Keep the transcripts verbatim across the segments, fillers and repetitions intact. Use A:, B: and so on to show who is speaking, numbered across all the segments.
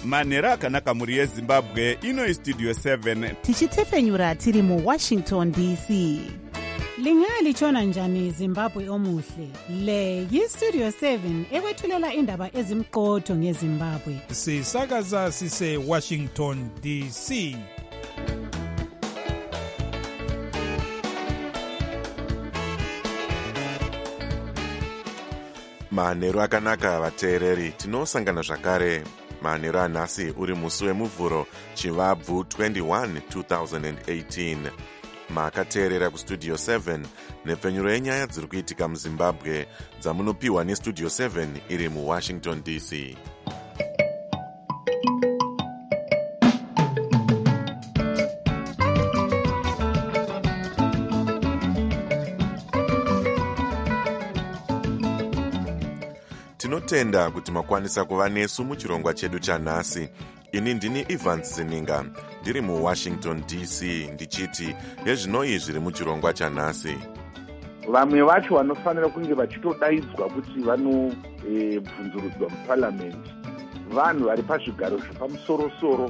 A: manhero akanaka mhuri yezimbabwe. Ino istudio seven
B: tichitefenyura tiri muwashington D C. Lingalitshona njani Zimbabwe omuhle? Le yistudio seven ekwethulela indaba ezimqotho ngeZimbabwe.
C: Sisakaza sise Washington D C.
D: Manhero akanaka vateereri, tinosangana zvakare. Manhero anhasi uri musi wemuvhuro Chivabvu twenty-one two thousand eighteen. Makateerera kustudio seven nepfenyuro yenyaya dziri kuitika muZimbabwe dzamunopiwa nestudio seven iri muWashington D C. Tinotenda kuti makwanisa kuva nesu muchirongwa chedu chanhasi. Ini ndini Evans Zininga, ndiri muWashington D C, ndichiti yezvinoi zviri muchirongwa chanhasi.
E: Vamwe vacho vanofanira kunge vachitodaidzwa kuti vanobvunzurudzwa muparliament, vanhu vari pazvigaro zvepamusoro-soro.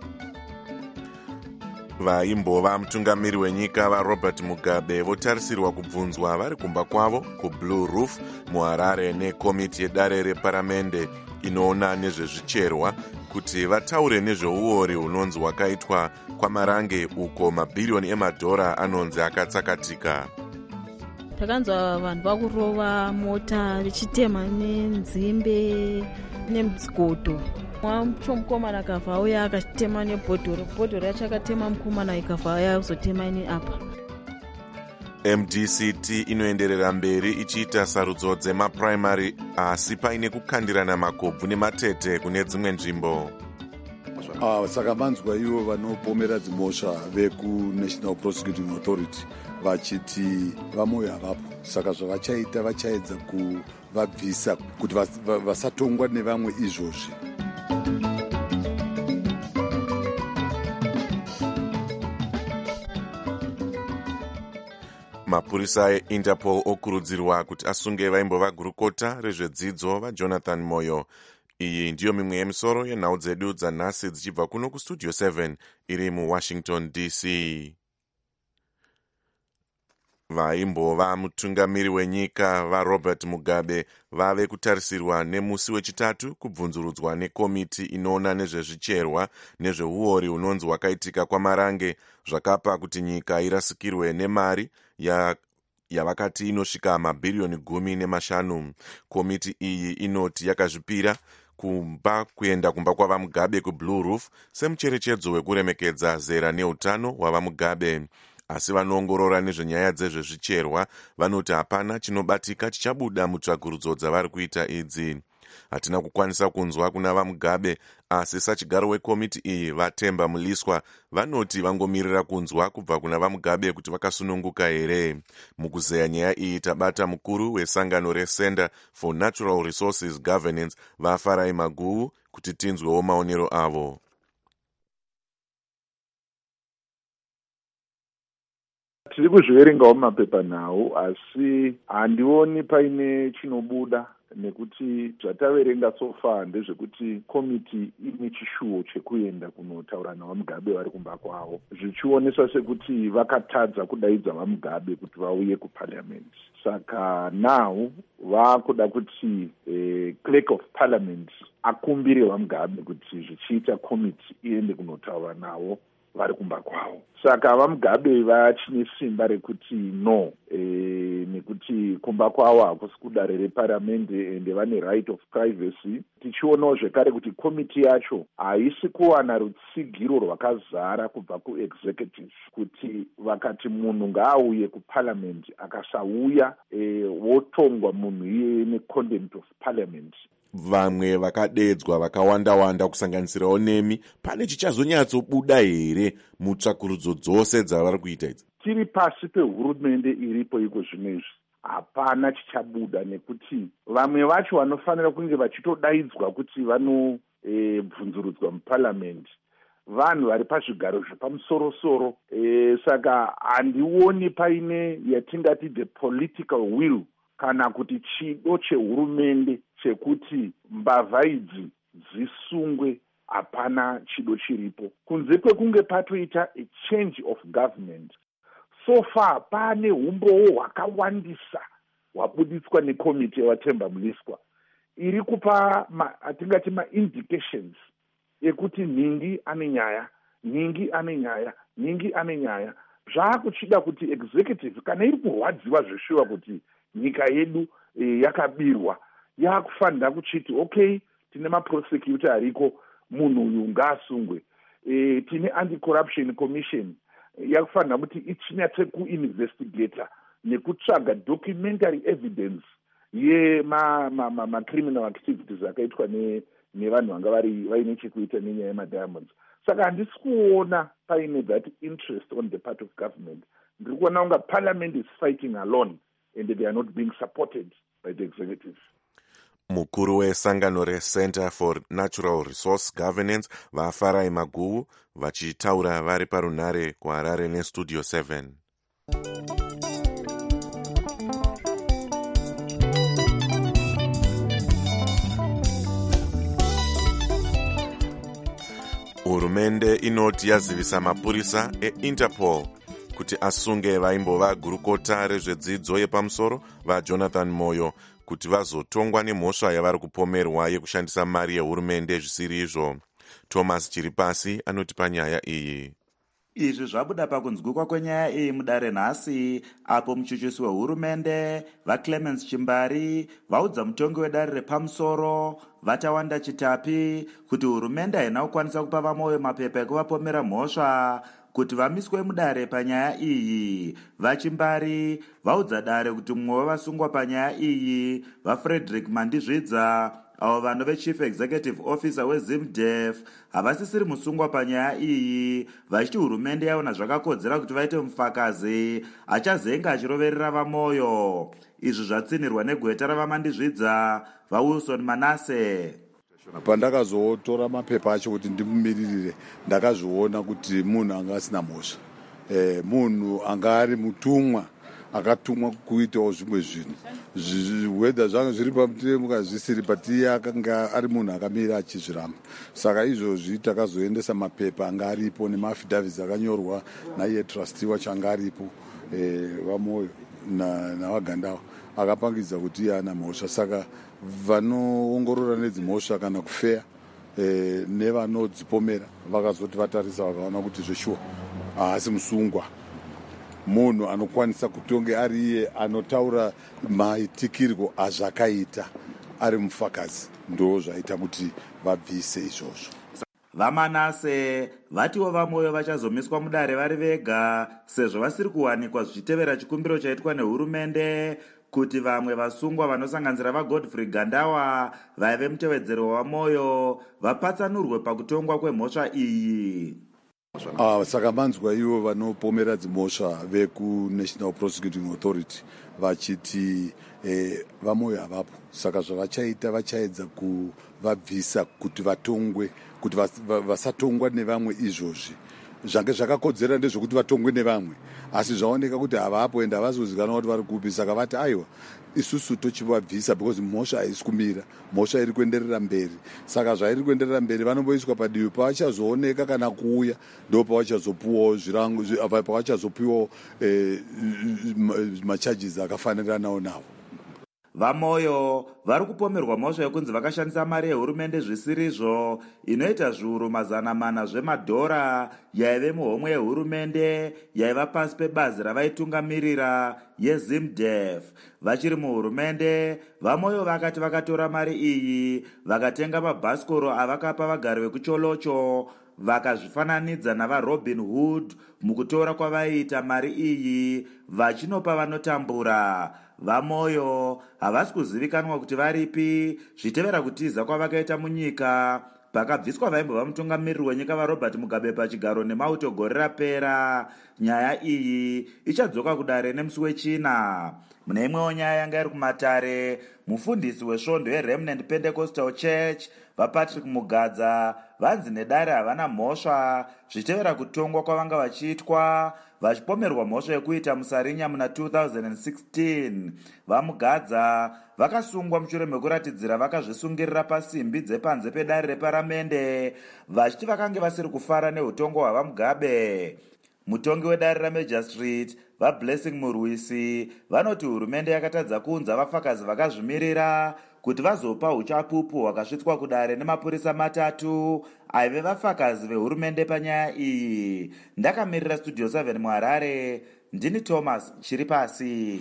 D: Vaimbova mutungamiri wenyika vaRobert Mugabe votarisirwa kubvunzwa vari kumba kwavo kuBlue Roof muHarare nekomiti yedare reparamende inoona nezvezvicherwa kuti vataure nezveuori hunonzi hwakaitwa kwaMarange uko mabhiriyoni emadhora anonzi akatsakatika.
F: Takanzwa vanhu vakurova mota vichitema nenzimbe nemudzigodo. Mwacho mukomana akavha uya akatema nebhodhoro, bhodhoro yacho akatema mukomana ikavha uya kuzotema ine apa.
D: M D C T inoenderera mberi ichiita sarudzo dzemapuraimari asi paine kukandirana makobvu nematete kune dzimwe nzvimbo.
G: Uh, saka manzwa ivo vanopomera dzimhosva vekuNational Prosecuting Authority vachiti vamwe havapo, saka zvavachaita vachaedza kuvabvisa kuti vasatongwa nevamwe izvozvi.
D: Mapurisa eInterpol okurudzirwa kuti asunge vaimbova gurukota rezvedzidzo vaJonathan Moyo. Iyi ndiyo mimwe yemisoro yenhau dzedu dzanhasi dzichibva kuno kustudio seven iri muWashington D C. Vaimbova mutungamiri wenyika vaRobert Mugabe vave kutarisirwa nemusi wechitatu kubvunzurudzwa nekomiti inoona nezvezvicherwa nezveuori hunonzi hwakaitika kwaMarange zvakapa kuti nyika irasikirwe nemari ya yavakati inosvika mabhiriyoni gumi nemashanu. Komiti iyi inoti yakazvipira kumba kuenda kumba kwavaMugabe kuBlue Roof semucherechedzo wekuremekedza zera neutano hwavaMugabe. Asi vanoongorora nezvenyaya dzezvezvicherwa vanoti hapana chinobatika chichabuda mutsvagurudzo dzavari kuita idzi. Hatina kukwanisa kunzwa kuna vaMugabe, asi sachigaro wekomiti iyi vaTemba Muliswa vanoti vangomirira kunzwa kubva kuna vaMugabe kuti vakasununguka here. Mukuzeya nyaya iyi tabata mukuru wesangano reCenter for Natural Resources Governance vaFarai Maguwu kuti tinzwewo maonero avo.
E: Tiri kuzviverengawo mumapepanhau asi handioni paine chinobuda, nekuti zvataverenga sofa ndezvekuti komiti ine chishuwo chekuenda kunotaura navaMugabe vari kumba kwavo, zvichionesa sekuti vakatadza kudaidza vaMugabe kuti vauye kuparliament. Saka now vakuda kuti eh, clerk of parliament akumbire vaMugabe kuti zvichiita komiti iende kunotaura navo vari kumba kwavo. Saka vaMugabe vachine simba rekuti no, e, nekuti kumba kwavo hakusi kudare reparamende ende vane right of privacy. Tichionawo zvekare kuti komiti yacho haisi kuwana rutsigiro rwakazara kubva kuexecutive kuti vakati munhu ngaauye kuparliament akasauya e, wotongwa munhu iye necontempt of parliament.
D: Vamwe vakadeedzwa vakawanda-wanda kusanganisirawo nemi, pane chichazonyatsobuda here mutsvakurudzo dzose dzavari kuita idzi?
E: Tiri pasi pehurumende iripo iko zvinezvi, hapana chichabuda, nekuti vamwe vacho vanofanira kunge vachitodaidzwa kuti vanobvunzurudzwa e, muparliament, vanhu vari pazvigaro zvepamusoro-soro. E, saka handioni paine yatingati the political will kana kuti chido chehurumende chekuti mbavha idzi dzisungwe hapana chido chiripo. Kunze kwekunge patoita a change of government, so far pane umbowo hwakawandisa hwabuditswa nekomiti yevatemba muliswa iri kupa atingati ma-indications ekuti Ningi ane nyaya, Ningi ane nyaya, Ningi ane nyaya. Zvaakuchida kuti executive kana iri kurwadziwa zveshuwa kuti nyika yedu e, yakabirwa, yakufanira kuchiti okay, tine maprosecutor ariko, munhu uyu ngaasungwe. E, tine anti-corruption commission yakufanira kuti ichinyatse kuinvestigata nekutsvaga documentary evidence yema-criminal ma, ma, activities akaitwa ne, nevanhu vanga vaine chekuita nenyaya yemadiamonds. Saka handisi kuona paine that interest on the part of government. Ndiri kuona unga parliament is fighting alone and they are not being supported by the executive.
D: Mukuru wesangano reCenter for Natural Resource Governance vaFarai Maguwu vachitaura vari parunare kuHarare neStudio seven. Hurumende inoti yazivisa mapurisa eInterpol kuti asunge vaimbova gurukota rezvedzidzo yepamusoro vaJonathan Moyo kuti vazotongwa nemhosva yavari kupomerwa yekushandisa mari yehurumende zvisiri izvo. Thomas Chiripasi anoti panyaya iyi.
H: Izvi zvabuda pakunzwikwa kwenyaya iyi mudare nhasi, apo muchuchusi wehurumende vaClemens Chimbari vaudza mutongi wedare repamusoro vaTawanda Chitapi kuti hurumende haina kukwanisa kupa vaMoyo mapepa ekuvapomera mhosva kuti vamiswe mudare panyaya iyi. VaChimbari vaudza dare kuti mumwe wevasungwa panyaya iyi vaFrederick Mandizvidza avo vanove chief executive officer weZimdef havasisiri musungwa panyaya iyi, vachiti hurumende yaona zvakakodzera kuti vaite mufakazi achazenga achiroverera vaMoyo. Izvi zvatsinirwa negweta ravamandizvidza vaWilson Manase.
G: Pandakazotora mapepa acho kuti ndimumiririre, ndakazviona kuti munhu anga asina mhosva, e, munhu anga ari mutumwa akatumwa kuitawo zvimwe zvinhu, whether zvanga zviri pamutemo zvisiri, pati akanga ari munhu akamira achizviramba. Saka izvozvi takazoendesa mapepa anga aripo nemaaffidavits akanyorwa naiye trustee wacho anga aripo, e, vaMoyo navaGandawa akapangidza kuti iye ana mhosva. Saka vanoongorora nedzimhosva kana kufeya e, nevanodzipomera vakazoti vatarisa vakaona kuti zveshuwa haasi musungwa, munhu anokwanisa kutonge ari iye anotaura maitikirwo azvakaita ari mufakazi, ndo zvaita kuti vabvise izvozvo.
H: VaManase vatiwo vaMoyo vachazomiswa mudare vari vega sezvo vasiri kuwanikwa zvichitevera chikumbiro chaitwa nehurumende kuti vamwe vasungwa vanosanganisira vaGodfrey Gandawa vaive mutevedzero waMoyo vapatsanurwe pakutongwa kwemhosva iyi.
G: Ah, saka manzwa ivo vanopomera dzimhosva vekuNational Prosecuting Authority vachiti eh, vaMoyo havapo, saka zvavachaita vachaedza kuvabvisa kuti vatongwe, kuti vas, vasatongwa nevamwe izvozvi. Zvange zvakakodzera ndezvokuti vatongwe nevamwe, asi zvaoneka kuti havapo ende havazozikanwa kuti vari kupi, saka vati aiwa isusu tochivabvisa because mhosva haisi kumira, mhosva iri kuenderera mberi. Saka zvairi kuenderera mberi vanomboiswa padivi, pavachazooneka kana kuuya ndo pavachazopiwawo zvirango, pavachazopiwawo eh, macharges akafaniranawo nawo.
H: VaMoyo vari kupomerwa mhosva yekunzi vakashandisa mari yehurumende zvisirizvo inoita zviuru mazana mana zvemadhora yaive muhomwe yehurumende yaiva pasi pebazi ravaitungamirira yeZimdef. Vachiri muhurumende, vaMoyo vakati vakatora mari iyi vakatenga mabhasikoro avakapa vagari vekuCholocho vakazvifananidza navaRobin Hood mukutora kwavaiita mari iyi vachinopa vanotambura. VaMoyo havasi kuzivikanwa kuti varipi zvitevera kutiza kwavakaita munyika pakabviswa vaimbova mutungamiriri wenyika vaRobert Mugabe pachigaro nemauto gore rapera. Nyaya iyi ichadzoka kudare nemusi wechina. Mune imwewo nyaya yanga iri kumatare, mufundisi wesvondo yeremnant pentecostal church vapatrick mugadza vanzi nedare havana mhosva zvichitevera kutongwa kwavanga vachiitwa vachipomerwa mhosva yekuita musarinya muna two thousand sixteen. Vamugadza vakasungwa mushure mekuratidzira vakazvisungirira pasimbi dzepanze pedare reparamende vachiti vakange vasiri kufara neutongo hwavamugabe. Mutongi wedare raMajor Street vaBlessing Murwisi vanoti hurumende yakatadza kuunza vafakazi vakazvimirira kuti vazopa uchapupu hwakasvitswa kudare nemapurisa matatu aive vafakazi vehurumende panyaya iyi. Ndakamirira Studio seven muHarare, ndini Thomas Chiripasi.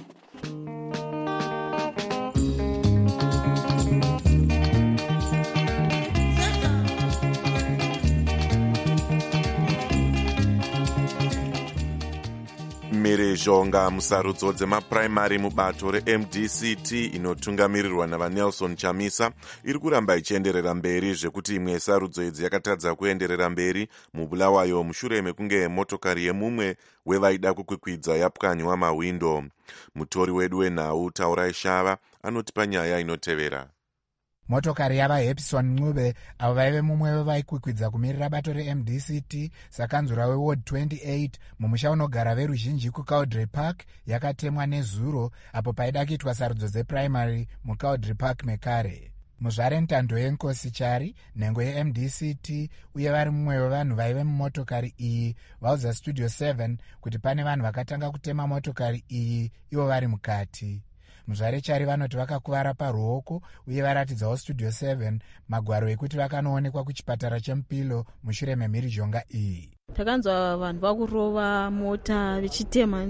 D: mhirizhonga musarudzo dzemapuraimari mubato reM D C T inotungamirirwa navaNelson Chamisa iri kuramba ichienderera mberi zvekuti imwe yesarudzo idzi yakatadza kuenderera mberi muBulawayo mushure mekunge motokari yemumwe wevaida kukwikwidza yapwanywa mahwindo. Mutori wedu wenhau Taurai Shava anoti panyaya inotevera.
I: Motokari yavaHepson Ncube avo vaive mumwe wevaikwikwidza kumirira bato reM D C T sakanzura weward twenty-eight mumusha unogara veruzhinji kuCowdray Park yakatemwa nezuro apo paida kuitwa sarudzo dzepuraimary muCowdray Park mekare. Muzvare ntando yenkosi Chari nhengo yeM D C T uye vari mumwe wevanhu vaive mumotokari iyi vaudza Studio seven kuti pane vanhu vakatanga kutema motokari iyi ivo vari mukati. Muzvare Chari vanoti vakakuvara paruoko uye varatidzawo Studio seven magwaro ekuti vakanoonekwa kuchipatara cheMupilo mushure memhirizhonga iyi.
F: Takanzwa vanhu vakurova mota vichitema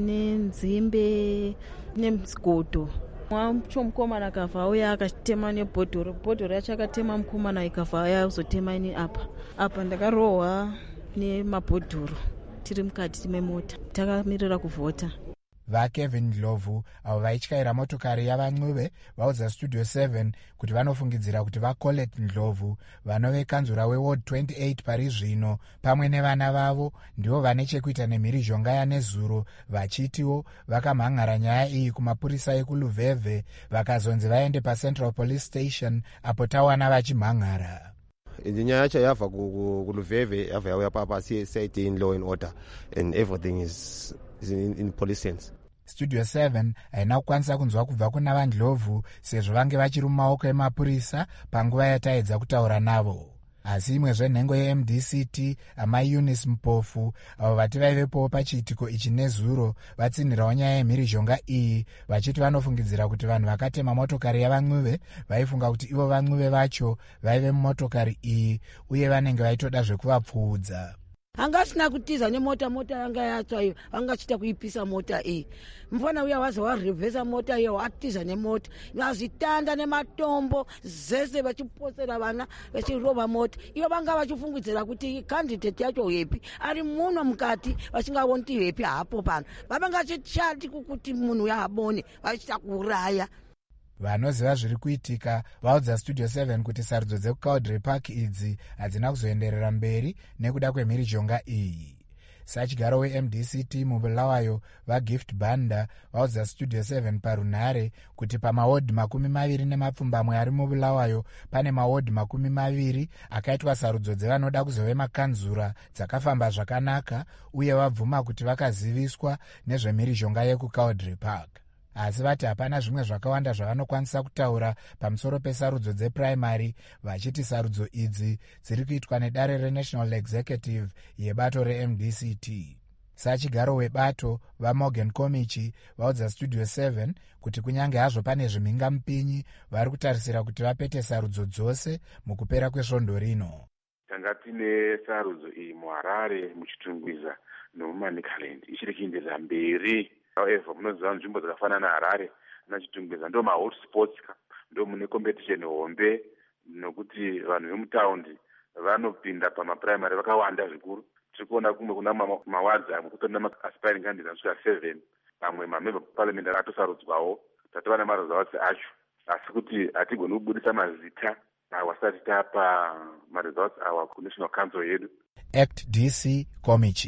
F: nenzimbe nemuzigodo. Mwacho mukomana akafa uye akatema nebhodhoro. Bhodhoro yacho akatema mukomana ikafa uye azotema ini apa. Apa ndakarohwa nemabhodhoro tiri mukati memota. Takamirira kuvhota. VaKevin Ndlovu avo vaityaira motokari yavaNcube vaudza Studio seven kuti vanofungidzira kuti vaColette Ndlovu vanove kanzura weward twenty-eight pari zvino pamwe nevana vavo ndivo vane chekuita nemhirizhonga yanezuro vachitiwo vakamhan'ara nyaya iyi kumapurisa ekuluvhevhe vakazonzi vaende paCentral Police Station apo tawana vachimhan'ara.
J: Nyaya yacho yabva kuluvhevhe yabva yauya papa C I D in law and order and everything is In, in police sense.
I: Studio seven haina kukwanisa kunzwa kubva kuna vaNdlovu sezvo vange vachiri mumaoko emapurisa panguva yataedza kutaura navo. Asi imwe zvenhengo yeM D C T amai Eunice Mpofu avo vati vaivepowo pachiitiko ichi nezuro vatsinhirawo nyaya yemhirizhonga iyi vachiti vanofungidzira kuti vanhu vakatema motokari yavaNcube vaifunga kuti ivo vaNcube vacho vaive mumotokari iyi uye vanenge vaitoda zvekuvapfuudza.
K: Hangasina kutiza nemota mota yanga yatswa iyo angachita kuipisa mota iyi. Mfana uya waza warevhesa mota iyo watiza nemota ngazitanda nematombo zese vachiposera vana vachirova mota iyo vanga vachifungidzira kuti candidate yacho hepi ari muno mukati vasingaonti hepi hapo pano vavanga chichati kuti munhu yaabone vachita kuuraya.
I: Vanoziva zviri kuitika vaudza Studio seven kuti sarudzo dzekuCowdray Park idzi hadzina kuzoenderera mberi nekuda kwemhirizhonga iyi. Sachigaro weM D C T muBulawayo vaGift Banda vaudza Studio seven parunhare kuti pamawodhi makumi maviri nemapfumbamwe ari muBulawayo pane mawodhi makumi maviri akaitwa sarudzo dzevanoda kuzove makanzura dzakafamba zvakanaka uye vabvuma kuti vakaziviswa nezvemhirizhonga yekuCowdray Park. Asi vati hapana zvimwe zvakawanda zvavanokwanisa kutaura pamusoro pesarudzo dzepuraimary vachiti sarudzo idzi dziri kuitwa nedare reNational Executive yebato reM D C T. Sachigaro webato vaMorgan Komichi vaudza Studio seven kuti kunyange hazvo pane zvimhingamupinyi vari kutarisira kuti vapete sarudzo dzose mukupera kwesvondo rino.
E: Tanga tine sarudzo iyi muHarare muchitungwiza nomuManicaland ichiri kuenderera mberi. However, munoziva nzvimbo dzakafanana naHarare nachitungwiza ndo mahotspots ndo mune competition hombe nokuti vanhu vemutaundi vanopinda pamapuraimary vakawanda zvikuru. Tiri kuona kumwe kuna mawadzi amwe kutori naaspiring candidates asvika seven mamwe mamember parliament atosarudzwawo tatova nemaresults acho asi kuti hatigoni kubudisa mazita awasati tapa maresults awa kunational council yedu.
I: Act D C Komichi.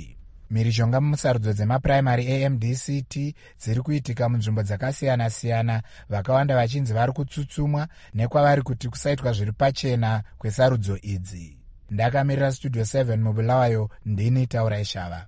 I: mhirizhonga musarudzo dzemapuraimary A M D C T dziri kuitika munzvimbo dzakasiyana-siyana, vakawanda vachinzi vari kutsutsumwa nekwavari kuti kusaitwa zviri pachena kwesarudzo idzi. Ndakamirira Studio seven mubulawayo, ndini Taurai Shava.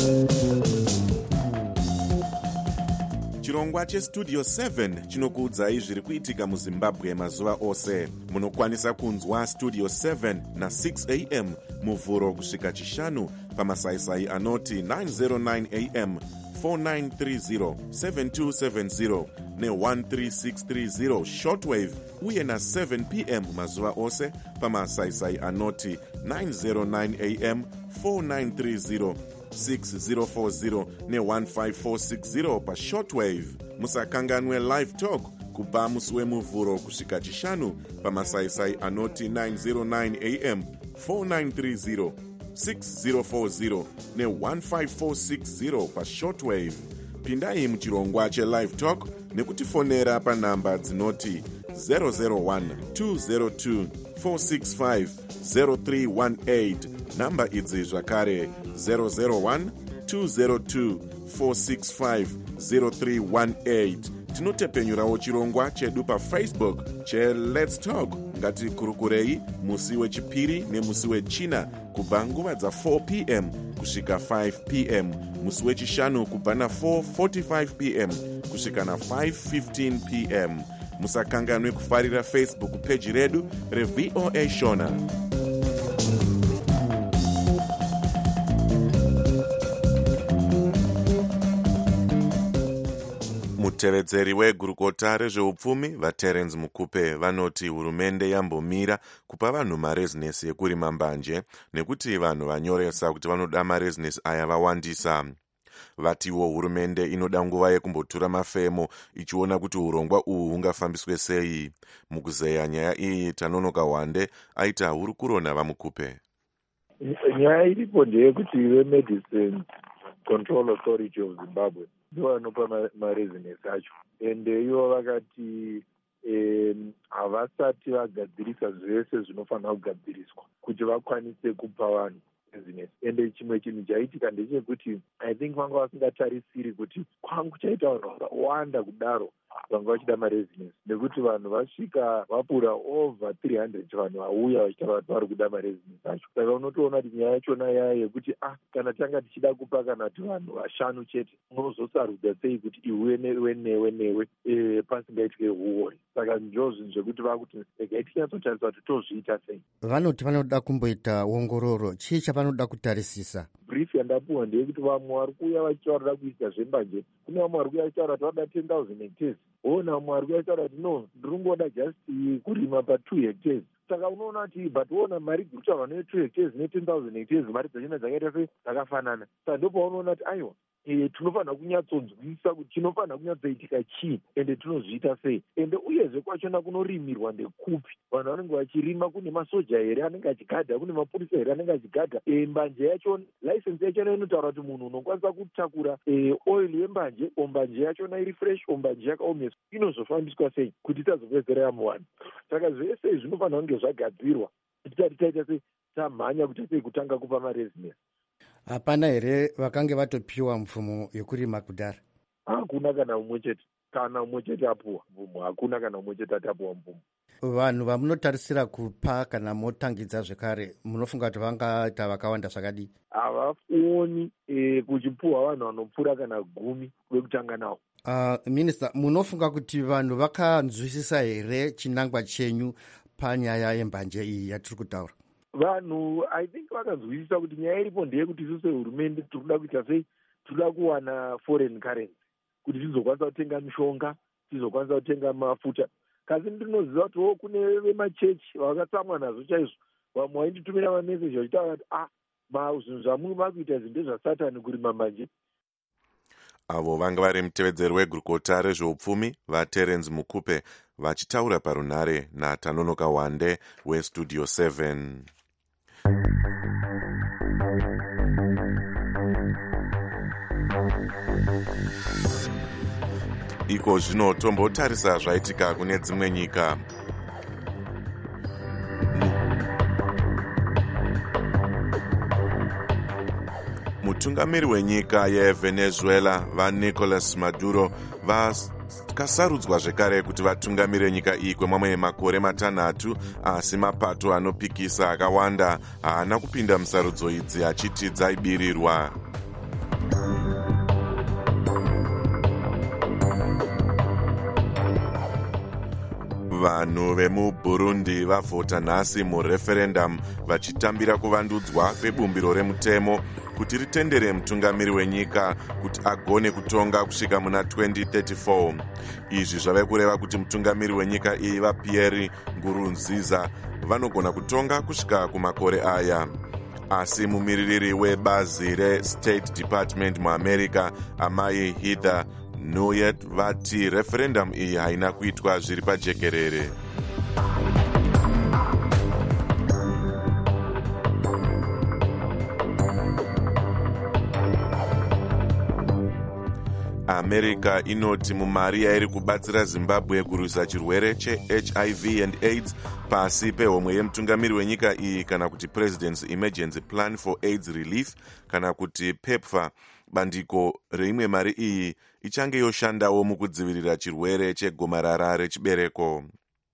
D: Chirongwa chestudio seven chinokuudzai zviri kuitika muZimbabwe mazuva ose. Munokwanisa kunzwa Studio seven na six a m muvhuro kusvika chishanu pamasaisai anoti nine oh nine a m, four nine three zero, seven two seven zero ne one three six three zero shortwave, uye na seven p m mazuva ose pamasaisai anoti nine oh nine a m, four nine three zero, six zero four zero ne one five four six zero pa shortwave. Musakanganwe live talk kubva musi wemuvhuro kusvika chishanu pamasaisai anoti nine oh nine a m, four nine three zero, six zero four zero ne one five four six zero pa shortwave. Pindai muchirongwa che-live talk nekutifonera panhamba dzinoti zero zero one two zero two four six five zero three one eight. Namba idzi zvakare zero zero one two zero two four six five zero three one eight. Tinotepenyurawo chirongwa chedu paFacebook che-Let's Talk. Ngatikurukurei musi wechipiri nemusi wechina kubva nguva dza four p m kusvika five p m, musi wechishanu kubva na four forty-five p m kusvika na five fifteen p m. Musakanganwe kufarira Facebook page redu reV O A Shona. Mutevedzeri wegurukota rezveupfumi vaTerence Mukupe vanoti hurumende yambomira kupa vanhu marezinesi ekurima mbanje nekuti vanhu vanyoresa kuti vanoda marezinesi aya vawandisa. Vatiwo hurumende inoda nguva yekumbotura mafemo ichiona kuti urongwa uhu hungafambiswe sei. Mukuzeya nyaya iyi Tanonoka Wande aita hurukuro navaMukupe.
E: Nyaya iripo ndeyekuti veMedicine Control Authority of Zimbabwe ndivo vanopa marezinesi acho, ende ivo vakati havasati vagadzirisa zvese zvinofanira kugadziriswa kuti vakwanise kupa vanhu rezinesi. Ende chimwe chinhu chaitika ndechekuti I think vanga vasingatarisiri kuti kwangu kuchaita vanhu vakawanda kudaro vanga vachida marezinesi, nekuti vanhu vasvika vapura over three hundred vanhu vauya vachitaura kuti vari kuda marezinesi acho. Saka unotoona kuti nyaya yachona yaya yekuti ah kana tanga tichida kupa kana kuti vanhu vashanu chete unozosarudza sei kuti iwe newe newe newe e, pasingaitwe huori. Saka njo zvinhu zvekuti vakuti regai tinyatsotarisa kuti tozviita sei.
L: Vanoti vanoda kumboita ongororo, chii chavanoda kutarisisa?
E: Brief yandapuwa ndeyekuti vamwe vari kuuya vachitaurira kuisa zvembanje, kune vamwe vari kuuya vachitaura kuti vanoda ten thousand hectares, ona vamwe vari kuuya vachitaura kuti no ndiri kungoda just kurima pa two hectares. Saka unoona kuti but ona mari dziri kutaurwa ne-two hectares ne-ten thousand hectares mari dzachona dzakaita sei dzakafanana. Saka ndopaunoona kuti aiwa e, tinofanira kunyatsonzwisa kuti chinofanira kunyatsoitika chii ende tinozviita sei, ende uyezve kwachona kunorimirwa ndekupi. Vanhu vanenge vachirima, kune masoja here anenge achigadha, kune mapurisa here anenge achigadha. E, mbanje yachona license yachona inotaura kuti munhu unokwanisa kutakura e, oil yembanje, ombanje yachona iri fresh, ombanje yakaomeswa, inozofambiswa sei kuti itazopedzera yamuwani. Saka zvese zvinofanira kunge zvagadzirwa kuti tati taita sei tamhanya kuti sei kutanga kupa marezinesi.
L: Hapana here vakange vatopiwa mvumo yekurima kudhara?
E: Hakuna kana umwe chete, kana umwe chete apuwa mvumo, hakuna kana umwe chete atapuwa mvumo.
L: Vanhu vamunotarisira kupa kana motangidza zvekare munofunga kuti vangaita vakawanda zvakadii?
E: Havaoni e, kuchipuwa vanhu vanopfuura kana gumi wekutanga nawo.
L: Uh, Minister, munofunga kuti vanhu vakanzwisisa here chinangwa chenyu panyaya yembanje iyi yatiri kutaura?
E: Vanhu I think vakanzwisisa kuti nyaya iripo ndeyekuti isusu hurumende tirikuda kuita sei, tirikuda kuwana foreign currency kuti tizokwanisa kutenga mishonga, tizokwanisa kutenga mafuta. Kasi ndinoziva kuti kune vemachechi vakatsamwa nazvo chaizvo, vamwe vainditumira mameseji vachitaura kuti ah zvinhu zvamuri makuita zvinhu ndezvasatani kurima mbanje.
D: Avo vanga vari mutevedzeri wegurukota rezveupfumi vaTerence Mukupe vachitaura parunhare naTanonoka Wande weStudio seven. Iko zvino tombotarisa zvaitika kune dzimwe nyika. mutungamiri wenyika yevenezuela vanicolas maduro vakasarudzwa zvekare kuti vatungamire nyika iyi kwemamwe makore matanhatu, asi mapato anopikisa akawanda haana kupinda musarudzo idzi achiti dzaibirirwa. Vanhu vemuburundi vavhota nhasi mureferendum vachitambira kuvandudzwa kwebumbiro remutemo kuti ritendere mutungamiri wenyika kuti agone kutonga kusvika muna twenty thirty-four. Izvi zvave kureva kuti mutungamiri wenyika iyi vaPierre Nkurunziza vanogona kutonga kusvika kumakore aya. Asi mumiririri webazi reState Department muAmerica amai Heather Nauert vati referendum iyi haina kuitwa zviri pajekerere. America inoti mumari yairi kubatsira Zimbabwe kurwisa chirwere cheH I V and AIDS pasi pehomwe yemutungamiri wenyika iyi kana kuti President's Emergency Plan for AIDS Relief kana kuti PEPFAR, bandiko reimwe mari iyi ichange yoshandawo mukudzivirira chirwere chegomarara rechibereko.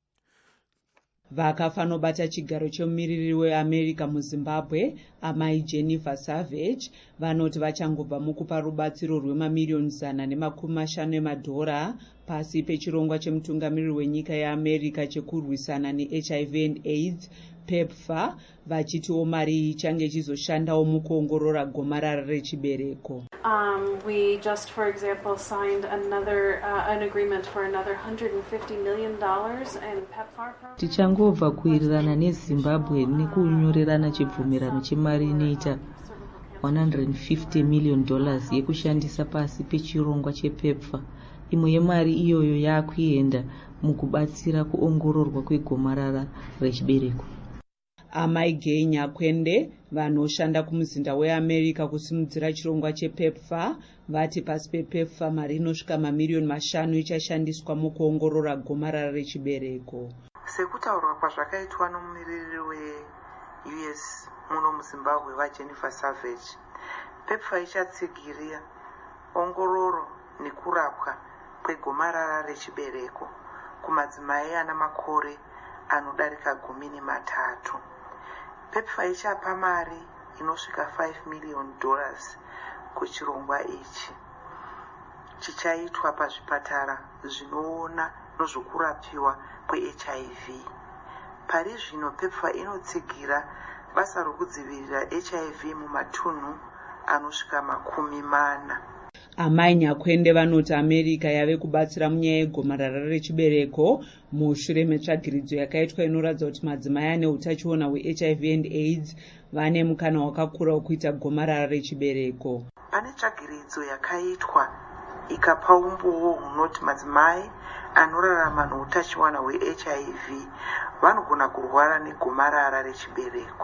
M: Vakafanobata chigaro chomumiriri weAmerica muZimbabwe amai Jennifer Savage vanoti vachangobva mukupa rubatsiro rwemamiliyoni zana nemakumi mashanu emadhora pasi pechirongwa chemutungamiri wenyika yeAmerica chekurwisana neH I V and AIDS PEPFAR, vachitiwo mari iyi ichange ichizoshandawo mukuongorora gomarara rechibereko.
N: Um, we just, for example, signed another uh, an agreement for another one hundred fifty million dollars in PEPFAR program.
O: Tichangobva kuwirirana neZimbabwe nekunyorerana chibvumirano chemari inoita one hundred fifty million dollars yekushandisa pasi pechirongwa chePEPFAR. Imwe yemari iyoyo yakuenda mukubatsira kuongororwa kwegomarara rechibereko.
M: Amai Gay Nyakwende vanoshanda kumuzinda weAmerica kusimudzira chirongwa chePEPFAR vati pasi pePEPFAR mari inosvika mamiliyoni mashanu ichashandiswa mukuongorora gomarara rechibereko.
P: Sekutaurwa kwazvakaitwa nomumiriri weU S muno muZimbabwe vaJennifer Savage, PEPFAR ichatsigira ongororo nekurapwa kwegomarara rechibereko kumadzimai ana makore anodarika gumi nematatu. PEPFAR ichapa mari inosvika five million dollars kuchirongwa ichi chichaitwa pazvipatara zvinoona nozvokurapiwa kweH I V. Pari zvino PEPFAR inotsigira basa rokudzivirira H I V mumatunhu anosvika makumi mana.
M: Amai Nyakwende vanoti America yave kubatsira munyaya yegomarara rechibereko mushure metsvagiridzo yakaitwa inoratidza kuti madzimai ane utachiona hweH I V and AIDS vane mukana wakakura wekuita gomarara rechibereko.
P: Pane tsvagiridzo yakaitwa ikapa umbowo hunoti madzimai anorarama neutachiona hweH I V vanogona kurwara negomarara rechibereko.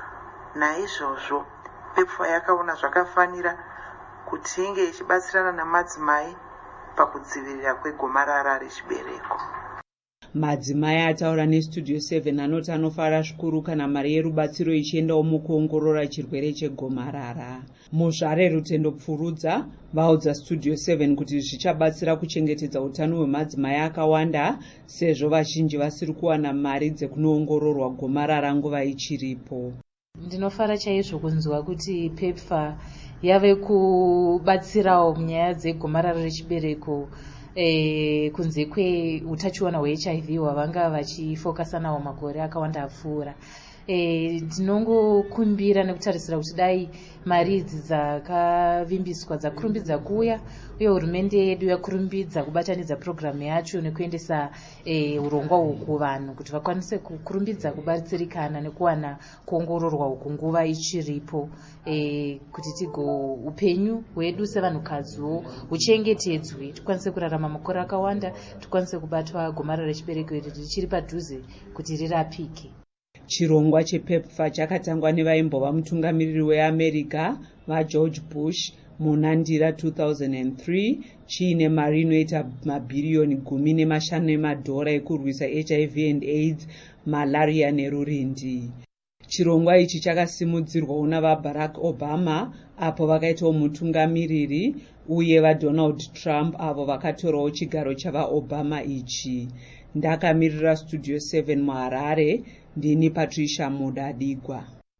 P: Naizvozvo PEPFAR yakaona zvakafanira kuti inge ichibatsirana namadzimai pakudzivirira kwegomarara rechibereko.
M: Madzimai ataura neStudio seven anoti anofara zvikuru kana mari yerubatsiro ichiendawo mukuongorora chirwere chegomarara. Muzvare Rutendo Pfurudza vaudza Studio seven kuti zvichabatsira kuchengetedza utano hwemadzimai akawanda sezvo vazhinji vasiri kuwana mari dzekunoongororwa gomarara nguva ichiripo.
O: Ndinofara chaizvo kunzwa kuti PEPFAR yave kubatsirawo munyaya dzegomarara rechibereko eh, kunze kweutachiona hweH I V hwavanga vachifokasanawo makore akawanda apfuura. E, tinongokumbira nekutarisira kuti dai mari idzi dzakavimbiswa dzakurumbidza kuuya uye hurumende yedu yakurumbidza kubatanidza programu yacho nekuendesa e, urongwa uhu kuvanhu kuti vakwanise kukurumbidza kubatsirikana nekuwana kuongororwa uku nguva ichiripo e, kuti tigo upenyu hwedu sevanhukadziwo huchengetedzwe tikwanise kurarama makore akawanda tikwanise kubatwa gomarara rechibereko iri richiri padhuze kuti rirapike.
M: Chirongwa chePEPFAR chakatangwa nevaimbova mutungamiriri weAmerica vaGeorge Bush munandira two thousand three chiine mari inoita mabhiriyoni gumi nemashanu emadhora ekurwisa H I V and AIDS, malaria nerurindi. chirongwa ichi chakasimudzirwawo navabarack obama apo vakaitawo mutungamiriri uye vadonald trump avo vakatorawo chigaro chavaobama ichi. Ndakamirira studio seven muharare, ndini Patricia Mudadigwa.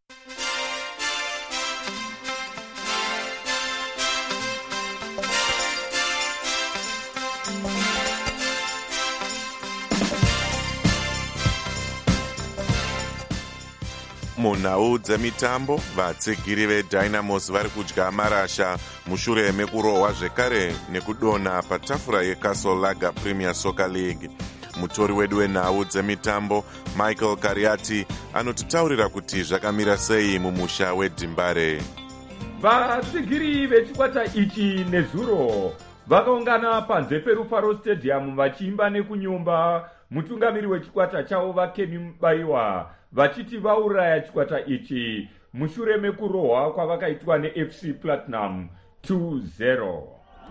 D: munhau dzemitambo vatsigiri vedynamos vari kudya marasha mushure mekurohwa zvekare nekudonha patafura yecastle lager premier soccer league. Mutori wedu wenhau dzemitambo Michael Kariati anotitaurira kuti zvakamira sei mumusha wedhimbare.
Q: Vatsigiri vechikwata ichi nezuro vakaungana panze perufaro stadium vachiimba nekunyumba mutungamiri wechikwata chavo vaKenny Mubaiwa vachiti vauraya chikwata ichi mushure mekurohwa kwavakaitwa neF C Platinum two zero.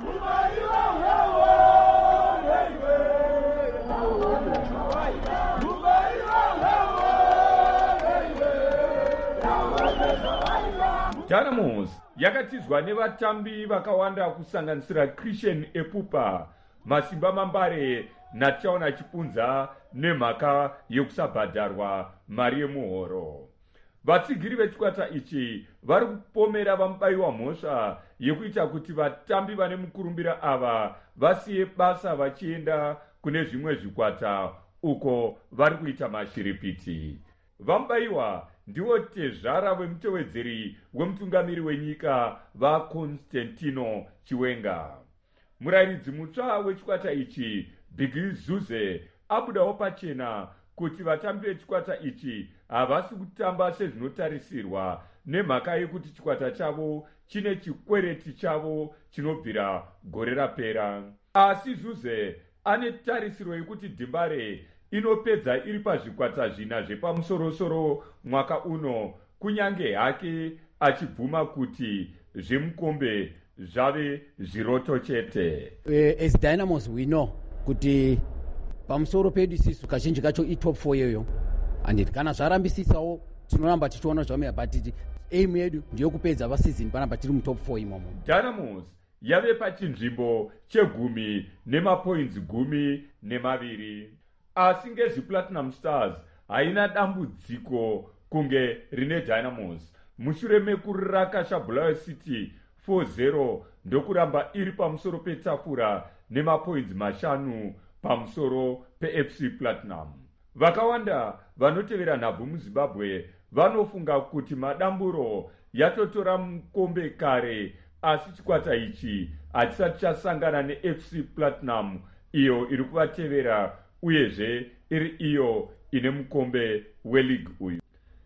Q: Dynamos yakatizwa nevatambi vakawanda kusanganisira Christian Epupa, Masimba Mambare naTshaona Chipunza nemhaka yekusabhadharwa mari yemuhoro. Vatsigiri vechikwata ichi vari kupomera vaMubaiwa mhosva yekuita kuti vatambi vane mukurumbira ava vasiye basa vachienda kune zvimwe zvikwata uko vari kuita mashiripiti. VaMubaiwa ndiwo tezvara vemutevedzeri wemutungamiri wenyika vaConstantino Chiwenga. Murairidzi mutsva wechikwata ichi Big Zuze abudawo pachena kuti vatambi vechikwata ichi havasi kutamba sezvinotarisirwa nemhaka yekuti chikwata chavo chine chikwereti chavo chinobvira gore rapera. Asi Zuze ane tarisiro yekuti Dhimbare inopedza iri pazvikwata zvina zvepamusorosoro mwaka uno, kunyange hake achibvuma kuti zvemukombe zvave zviroto chete.
R: Uh, as Dynamos we know kuti pamusoro pedu isisu kazhinji kacho itop four yeyo, and kana zvarambisisawo tinoramba tichiona zvamea, but aim yedu ndiyo kupedza vasizini panapa tiri mutop four imomo.
Q: Dynamos yave pachinzvimbo chegumi nemapoints gumi nemaviri. Asi ngezviPlatinum Stars haina dambudziko kunge rine Dynamos. Mushure mekurakasha Bulawayo City four zero ndokuramba iri pamusoro petafura nemapoints mashanu pamusoro peF C Platinum. Vakawanda vanotevera nhabvu muZimbabwe vanofunga kuti madamburo yatotora mukombe kare, asi chikwata ichi hatisati chasangana neF C Platinum iyo iri kuvatevera uyezve iri iyo ine mukombe weleague uyu.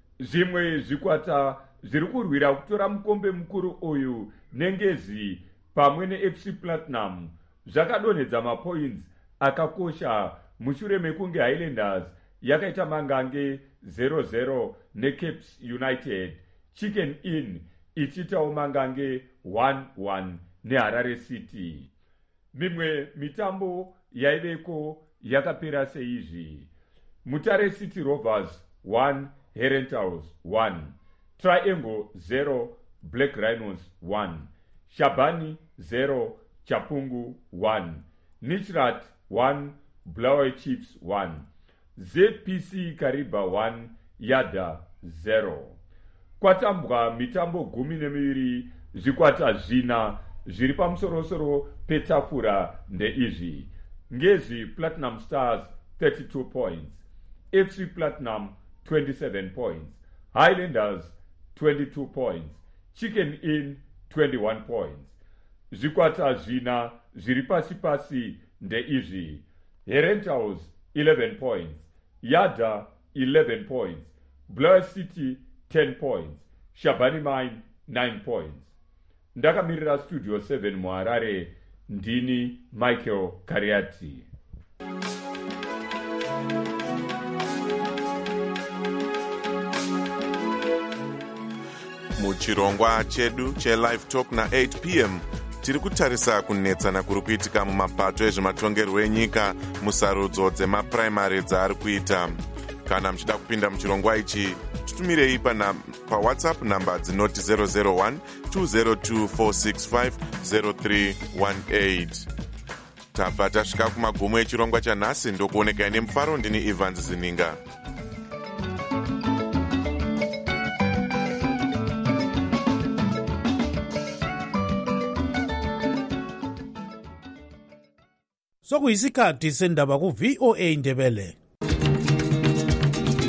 Q: Zvimwe zvikwata zviri kurwira kutora mukombe mukuru uyu nengezi pamwe neF C Platinum zvakadonhedza mapoints akakosha mushure mekunge Highlanders yakaita mangange zero zero neCapes United, Chicken Inn ichitawo mangange one one neHarare City. Mimwe mitambo yaiveko yakapera seizvi: Mutare City Rovers one, Herentals one, Triangle zero, Black Rhinos one, Shabani zero, Chapungu one, Nishrat one, Bulawayo Chiefs one, Z P C Kariba one, Yada zero. Kwatambwa mitambo gumi nemiviri, zvikwata zvina zviri pamusorosoro petafura ndeizvi: ngezi Platinum Stars thirty-two points, F C Platinum twenty-seven points, Highlanders twenty-two points, Chicken Inn twenty-one points. Zvikwata zvina zviri pasi pasi ndeizvi: Herentals eleven points, Yada eleven points, Bulawayo City ten points, Shabani Mine nine points. Ndakamirira studio seven muHarare, ndini Michael Kariati.
D: Muchirongwa chedu cheLive Talk na eight p m tiri kutarisa kunetsana kuri kuitika mumapato ezvematongerwo enyika musarudzo dzemapuraimari dzaari kuita. kana muchida kupinda muchirongwa ichi tutumirei pana pawhatsapp namba dzinoti zero zero one two zero two four six five zero three one eight. tabva tasvika kumagumo echirongwa chanhasi. ndokuonekai nemufaro. ndini Evans Zininga.
C: sokuyisikhathi sendaba ku-V O A Ndebele.